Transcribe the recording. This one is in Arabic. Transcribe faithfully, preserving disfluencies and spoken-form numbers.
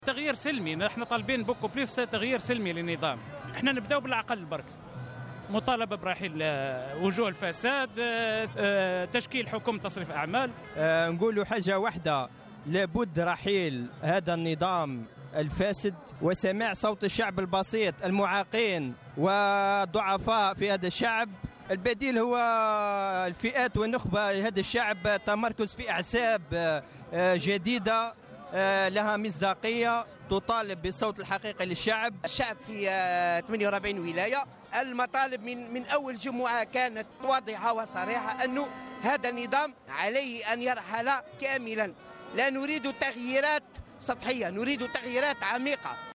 تغيير سلمي، نحن طالبين بوكو بليس تغيير سلمي للنظام. احنا نبداو بالعقل برك، مطالبه برحيل وجوه الفساد، تشكيل حكومه تصريف اعمال. أه نقولوا حاجه واحده، لابد رحيل هذا النظام الفاسد وسماع صوت الشعب البسيط المعاقين والضعفاء في هذا الشعب. البديل هو الفئات والنخبه هذا الشعب، تمركز في احزاب جديده لها مصداقيه تطالب بالصوت الحقيقي للشعب. الشعب في ثمانية وأربعين ولايه، المطالب من من اول جمعه كانت واضحه وصريحه انه هذا النظام عليه ان يرحل كاملا. لا نريد تغييرات سطحيه، نريد تغييرات عميقه.